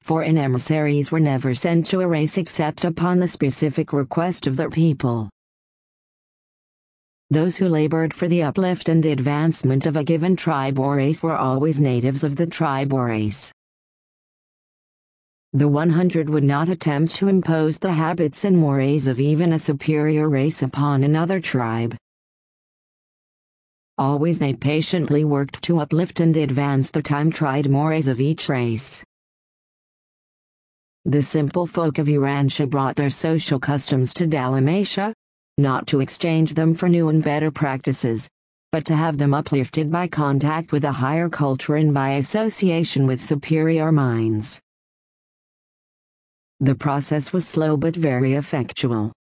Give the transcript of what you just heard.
Foreign emissaries were never sent to a race except upon the specific request of their people. Those who labored for the uplift and advancement of a given tribe or race were always natives of the tribe or race. The 100 would not attempt to impose the habits and mores of even a superior race upon another tribe. Always they patiently worked to uplift and advance the time-tried mores of each race. The simple folk of Uransha brought their social customs to Dalmatia, not to exchange them for new and better practices, but to have them uplifted by contact with a higher culture and by association with superior minds. The process was slow but very effectual.